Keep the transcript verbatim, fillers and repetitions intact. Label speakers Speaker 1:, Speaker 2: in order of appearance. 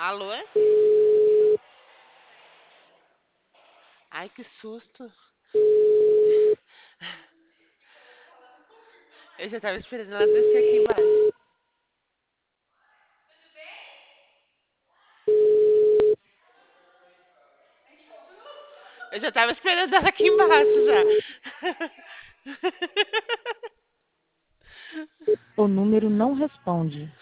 Speaker 1: Alô? Ai, que susto. Eu já tava esperando ela descer aqui embaixo. Eu já tava esperando ela aqui embaixo já.
Speaker 2: O número não responde.